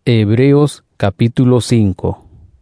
Hebreos capítulo 5.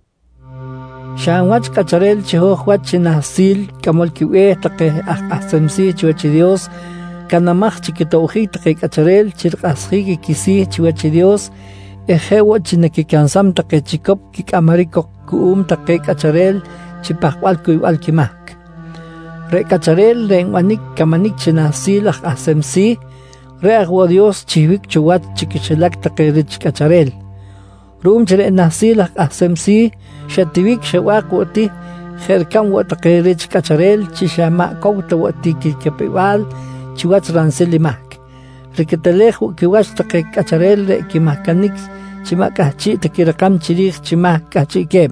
Shanwach kacharel chihohwach chinasil kamol kiwe take asemsi chiwachi Dios kanamach chikitauji take kacharel chirqasji kisi chiwachi Dios ejewo chinekikansam take chikop kikamariko kuum take kacharel chipahwal kuiwal kimak re kacharel renwanik kamanik chinasil asemsi re agwo Dios chivik chuwat chikichelak take rich kacharel Rum chere nasil asemsi shativik shawak wati kherkam watakirich kacharel chishama kouta wati kikapewal chiwach ranselimak riketelej kiwach take kacharel re kimakanik chimakachi tekirakam chirich chimakachi kem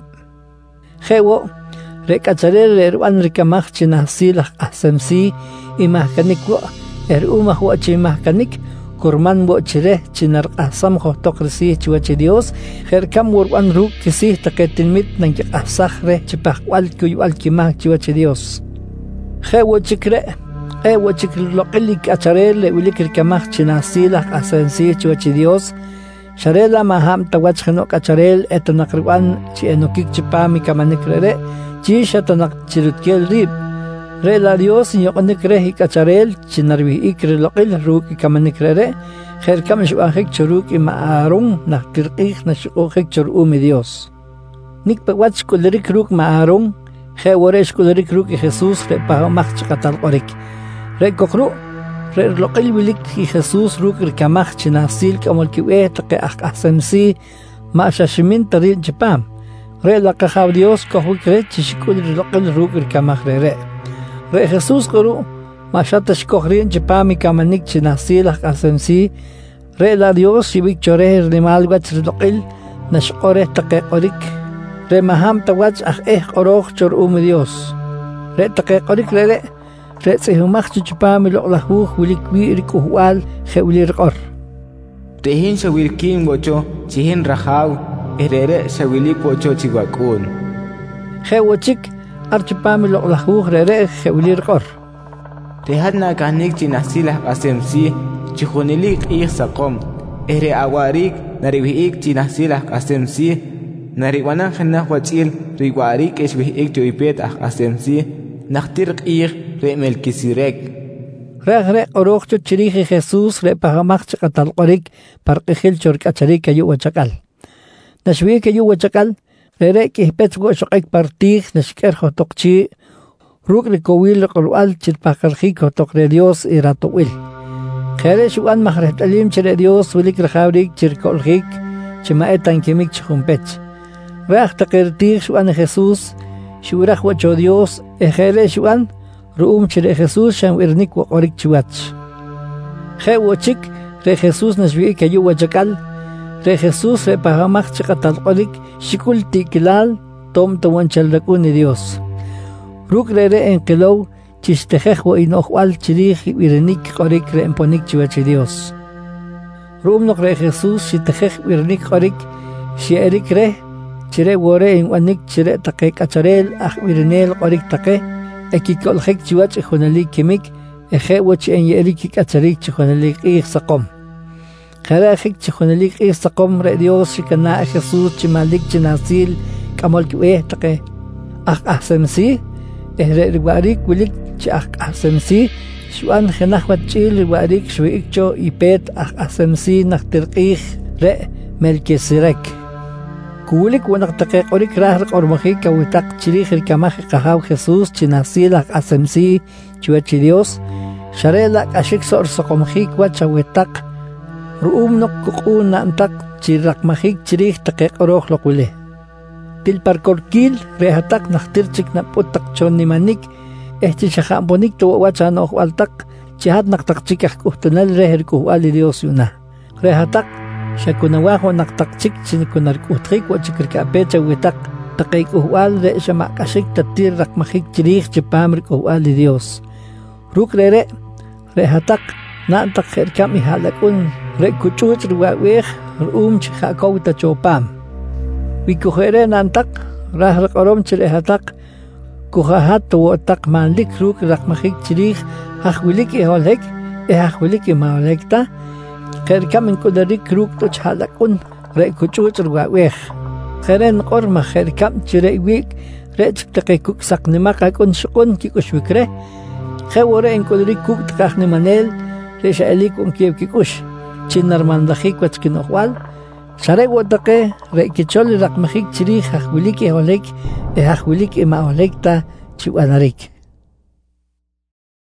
jewo re kacharel erwan rikamach chinasil asemsi imakanikwo erumah wa chimakanik kurman bo chire chinar asam hotok resi chiwachi Dios kherkam urban ru kisi taketinmit nang asahre chipakwal kuywal kimak chiwachi Dios khewo chikre loqilik acharel wilikir kamach chinasila asensi chiwachi Dios sharela maham tawach khano acharel etanakriwan chi enokik chipami kamanikrere chi shatanak chirutkel rib Rela Dios yoqnikre hikacharel chinarwi ikre loqil ruk ikamanikre kherkam shwahik churuk imaarung nakirqih nashuqik churu mi Dios nikpawach kulerik ruk maarung kheworesh kulerik ruk Jesus re pamach chqatal qorik re kokru re loqil wilik Jesus ruk kamach chinasil kamol kiwe taqe asemsi ma shashimin tarin chpam re laqahaw Dios kohukre chishkul loqil ruk kamach re Re Jesus guru mashatash kohrin chipami kamanik chinasil asemsi re la Dios shibik chore rimalwach rilqil nashqore taqeqorik re maham tawach oroq chor Dios re taqeqorik re tsihumach chipami loqlahu wilikwi rikuhwal khewlirqor Tehin shawilkin bocho chihin rahaw erere shawilik bocho chiwakun Khewchik Archipami loqlahu rere khewlir qor Tehadna kanik chinasilah asemsi chihunilik saqom ere awarik nariwik chinasilah asemsi nariwanan khanah wachil riwarik eshwik joipet asemsi naqtirq re melkisirek Regre oroq chiriji Jesus re pahamach qatal qorik parqihil chorkacharik ayu wachakal Nashwik ayu wachakal Rere kihpet go shokek partig nashker hotokchi ruk rikowil qolwal chirpakarjik hotok re Dios iratowil Khere shuan mahret alim chire Dios wilik rajawrik chirkoljik chimaetan kimik chihumpech Reach taqirtig shuan Jesus shuraj wacho Dios ejere shuan ruum chire Jesus shan irnik waqorik chiwach Khe wochik re Jesus nashwi kayu wachakal Re Jesus re pahamach chqatal qolik shikul tikilal tom tawan chalrakuni Dios Ruk re enqilow chishtejej wa inohwal chirij wirenik qorik re emponik chiwachi Dios Rum nok re Jesus shitejej wirenik qorik shierik re chire wore inwanik chire taqe kacharel wirenel qorik taqe ekikolhek chiwach khonalik kimik eje wach en yerik kacharik chonalik saqom Kharajik chihunelik saqom re Dios shikana Jesus chimalik chinasil kamol kiwe taqe asemsi re riwarik wilik asemsi shuan khanah wachil riwarik shwiikcho ipet asemsi naqtirqih re melkisirek kulik wanak taqe qorik rah qormojik kawitaq chirij rikamaj qahaw Jesus chinasil asemsi chiwachi Dios sharela ashik sor saqomjik wachawitaq Ruum nok kukuna antak chirakmahik chirih taqeq oroq loqule. Tilparkorkil rehatak naqtirchik na putak chon nimanik shakhamponik to wachan altak chihat naqtaqchikaj kuhtunal reher kuhwali Dios yuna. Rehatak shakunawajo naqtaqchik chinikunar kuhtrik wachikirkapecha witak taqeq kuhwal re shamakashik tatir rakmahik chirih chipamr kuhwali Dios. Ruk rehatak Nantak kherkam ihalakun rekuchuch ruwaweh chikakowta chopam. Wikuhere nantak rah qorom chirehatak kuhahat wotak manlik ruk rakmahik chirih hahwilik iholek hahwilik imaolekta kherkam inkudarik ruk to chalakun re kuchuch rwaweh kheren qorma kherkam chire wik re chitqe kuk saqnima qakun shqun kikushwikre khawore en kodri kuk tqahne manel re shalik un kikush chinar mandajik wachkinohwal Share wotake re kichol raqmajik chiri hajwilik eholek hajwilik emaolekta chiwanarik